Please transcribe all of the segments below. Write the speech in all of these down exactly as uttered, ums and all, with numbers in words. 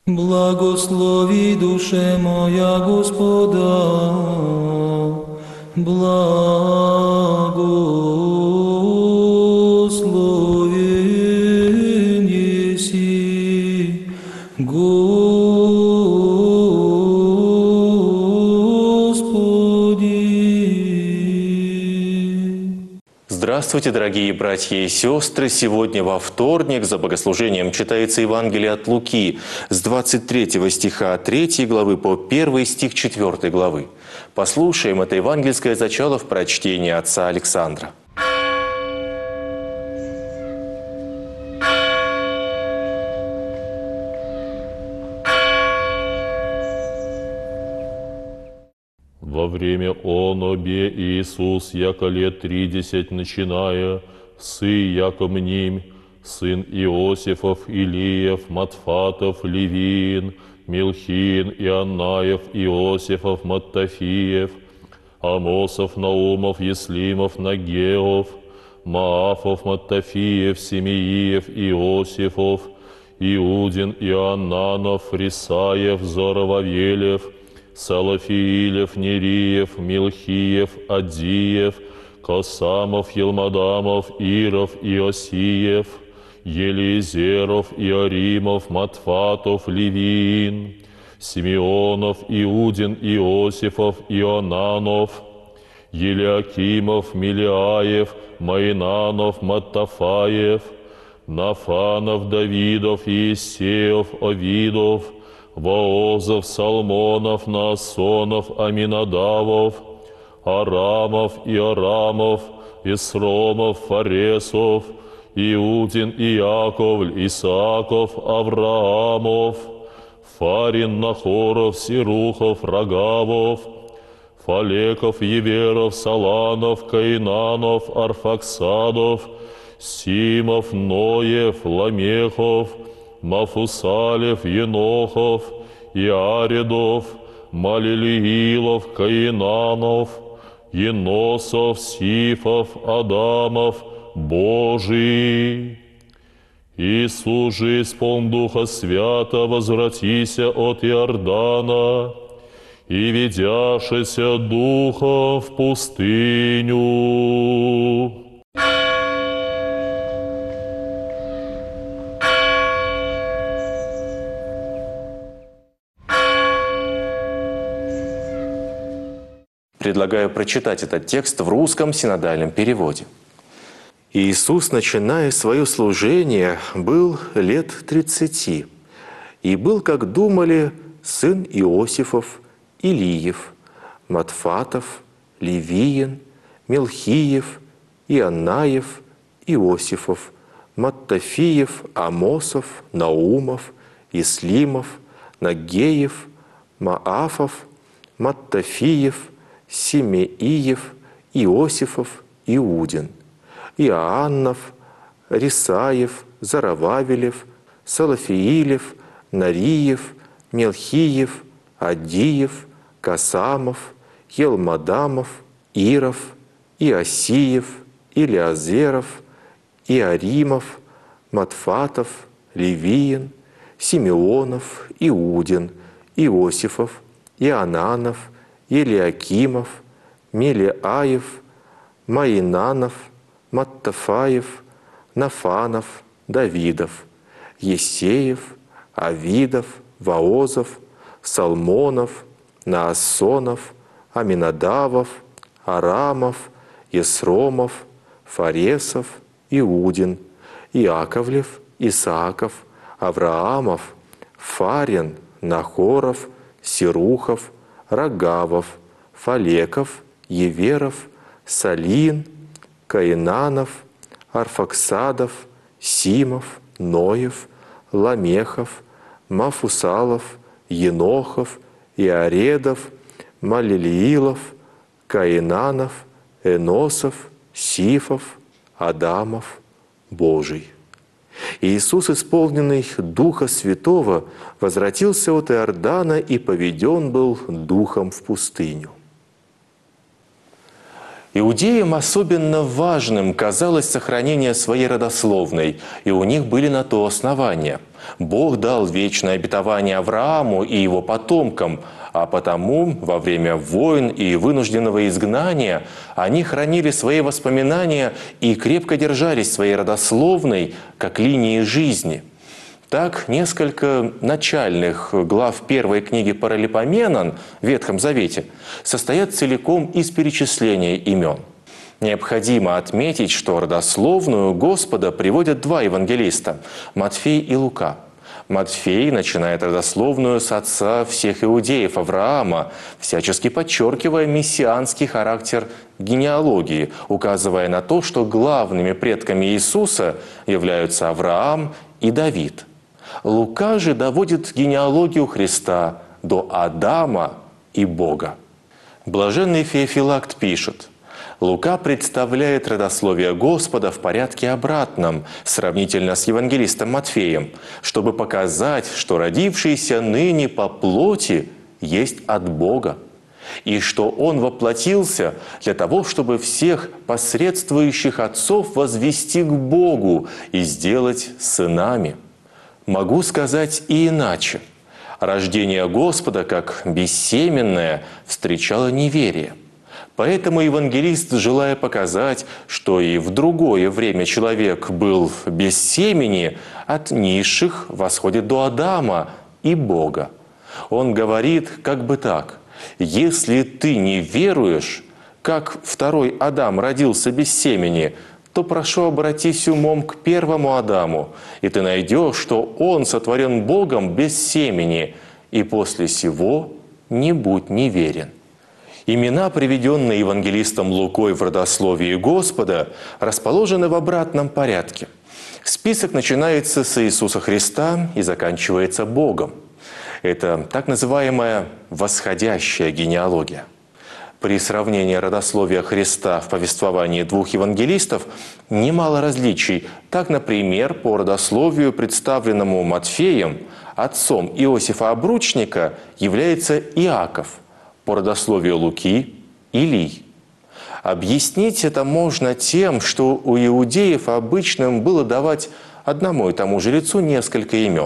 Благослови душе моя Господа, благословен еси Господи. Здравствуйте, дорогие братья и сестры! Сегодня во вторник за богослужением читается Евангелие от Луки с двадцать третьего стиха третьей главы по первый стих четвёртой главы. Послушаем это евангельское зачало в прочтении отца Александра. Во время онобе Иисус, яко лет тридесять начиная, сы яко мним, сын Иосифов, Илиев, Матфатов, Левиин, Милхин, Иоаннаев, Иосифов, Маттафиев, Амосов, Наумов, Еслимов, Нагеов, Маафов, Маттафиев, Семеиев, Иосифов, Иудин, Иоаннанов, Рисаев, Зоровавелев, Салафиилев, Нериев, Милхиев, Адиев, Косамов, Елмадамов, Иров, Иосиев, Елизеров, Иоримов, Матфатов, Левиин, Симеонов, Иудин, Иосифов, Ионанов, Елиакимов, Милиаев, Маинанов, Маттафаев, Нафанов, Давидов, Иисеев, Овидов, Воозов, Салмонов, Наасонов, Аминадавов, Арамов, Иорамов, Исромов, Фаресов, Иудин, Иаковль, Исааков, Авраамов, Фарин, Нахоров, Сирухов, Рагавов, Фалеков, Еверов, Саланов, Каинанов, Арфаксадов, Симов, Ноев, Ламехов, Мафусалев, Енохов, Иаредов, Малилиилов, Каинанов, Еносов, Сифов, Адамов, Божий. Иисус же, исполн Духа Свята, возвратися от Иордана и ведяшися Духом в пустыню. Предлагаю прочитать этот текст в русском синодальном переводе. Иисус, начиная свое служение, был лет тридцати, и был, как думали, сын Иосифов, Илиев, Матфатов, Левиин, Милхиев, Иоаннаев, Иосифов, Маттафиев, Амосов, Наумов, Ислимов, Нагеев, Маафов, Маттафиев, Семеиев, Иосифов, Иудин, Иоаннов, Рисаев, Зарававелев, Салафиилев, Нариев, Мелхиев, Адиев, Касамов, Елмадамов, Иров, Иосиев, Илиазеров, Иоримов, Матфатов, Левиин, Симеонов, Иудин, Иосифов, Иоаннанов, Елиакимов, Милиаев, Маинанов, Маттафаев, Нафанов, Давидов, Есеев, Авидов, Воозов, Салмонов, Наасонов, Аминадавов, Арамов, Исромов, Фаресов, Иудин, Иаковлев, Исааков, Авраамов, Фарин, Нахоров, Сирухов, Рагавов, Фалеков, Еверов, Салин, Каинанов, Арфаксадов, Симов, Ноев, Ламехов, Мафусалов, Енохов, Иаредов, Малилиилов, Каинанов, Эносов, Сифов, Адамов, Божий. Иисус, исполненный Духа Святого, возвратился от Иордана и поведен был Духом в пустыню. Иудеям особенно важным казалось сохранение своей родословной, и у них были на то основания. Бог дал вечное обетование Аврааму и его потомкам, а потому во время войн и вынужденного изгнания они хранили свои воспоминания и крепко держались своей родословной как линии жизни. Так, несколько начальных глав первой книги Паралипоменон в Ветхом Завете состоят целиком из перечисления имен. Необходимо отметить, что родословную Господа приводят два евангелиста – Матфей и Лука. Матфей начинает родословную с отца всех иудеев Авраама, всячески подчеркивая мессианский характер генеалогии, указывая на то, что главными предками Иисуса являются Авраам и Давид. Лука же доводит генеалогию Христа до Адама и Бога. Блаженный Феофилакт пишет: Лука представляет родословие Господа в порядке обратном, сравнительно с евангелистом Матфеем, чтобы показать, что родившийся ныне по плоти есть от Бога, и что Он воплотился для того, чтобы всех посредствующих отцов возвести к Богу и сделать сынами. Могу сказать и иначе. Рождение Господа, как бессеменное, встречало неверие. Поэтому евангелист, желая показать, что и в другое время человек был без семени, от низших восходит до Адама и Бога. Он говорит как бы так: «Если ты не веруешь, как второй Адам родился без семени, то прошу, обратись умом к первому Адаму, и ты найдешь, что он сотворен Богом без семени, и после сего не будь неверен». Имена, приведенные евангелистом Лукой в родословии Господа, расположены в обратном порядке. Список начинается с Иисуса Христа и заканчивается Богом. Это так называемая восходящая генеалогия. При сравнении родословия Христа в повествовании двух евангелистов немало различий. Так, например, по родословию, представленному Матфеем, отцом Иосифа Обручника является Иаков, по родословию Луки – Илий. Объяснить это можно тем, что у иудеев обычным было давать одному и тому же лицу несколько имен.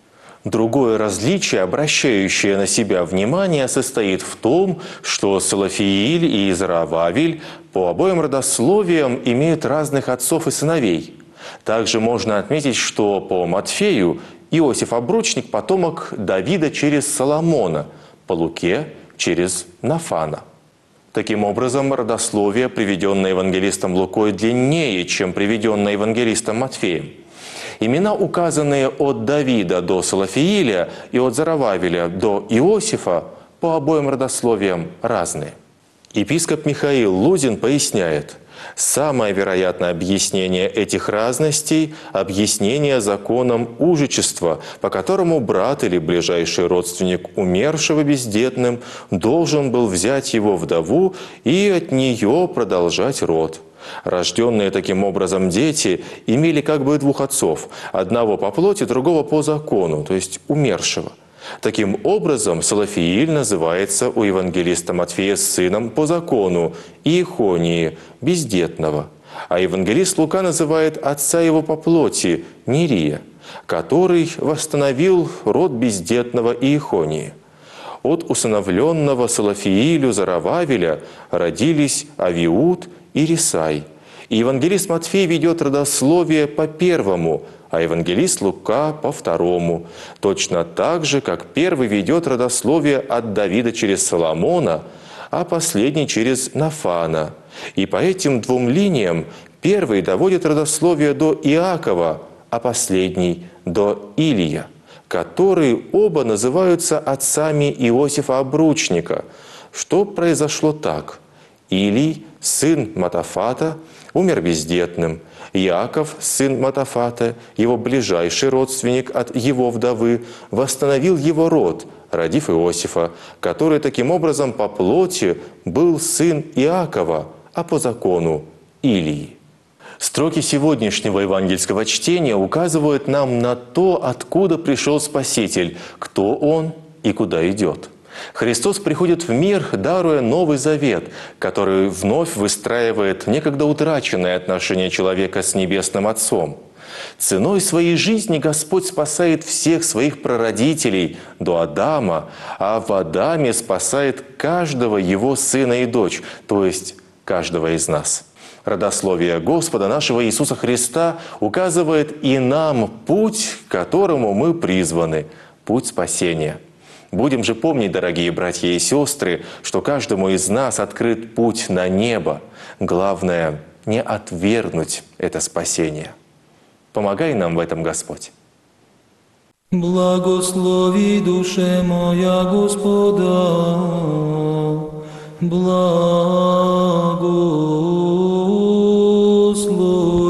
Другое различие, обращающее на себя внимание, состоит в том, что Салафииль и Изрававель по обоим родословиям имеют разных отцов и сыновей. Также можно отметить, что по Матфею Иосиф Обручник – потомок Давида через Соломона, по Луке – через Нафана. Таким образом, родословие, приведенное евангелистом Лукой, длиннее, чем приведенное евангелистом Матфеем. Имена, указанные от Давида до Салафииля и от Зарававеля до Иосифа, по обоим родословиям разные. Епископ Михаил Лузин поясняет: самое вероятное объяснение этих разностей – объяснение законом ужичества, по которому брат или ближайший родственник умершего бездетным должен был взять его вдову и от нее продолжать род. Рожденные таким образом дети имели как бы двух отцов – одного по плоти, другого по закону, то есть умершего. Таким образом, Салафииль называется у евангелиста Матфея сыном по закону Иехонии, бездетного, а евангелист Лука называет отца его по плоти Нерия, который восстановил род бездетного Иехонии. От усыновленного Салафиилю Зарававеля родились Авиуд и Рисай. И евангелист Матфей ведет родословие по первому, а евангелист Лука по второму. Точно так же, как первый ведет родословие от Давида через Соломона, а последний через Нафана. И по этим двум линиям первый доводит родословие до Иакова, а последний – до Илия, которые оба называются отцами Иосифа Обручника. Что произошло так? Илий, сын Матафата, умер бездетным. Иаков, сын Матафата, его ближайший родственник от его вдовы, восстановил его род, родив Иосифа, который таким образом по плоти был сын Иакова, а по закону Илии. Строки сегодняшнего евангельского чтения указывают нам на то, откуда пришел Спаситель, кто Он и куда идет. Христос приходит в мир, даруя Новый Завет, который вновь выстраивает некогда утраченные отношения человека с Небесным Отцом. Ценой своей жизни Господь спасает всех своих прародителей до Адама, а в Адаме спасает каждого Его сына и дочь, то есть каждого из нас. Родословие Господа нашего Иисуса Христа указывает и нам путь, к которому мы призваны – путь спасения. Будем же помнить, дорогие братья и сестры, что каждому из нас открыт путь на небо. Главное – не отвергнуть это спасение. Помогай нам в этом, Господь. Благослови душе моя Господа, благослови.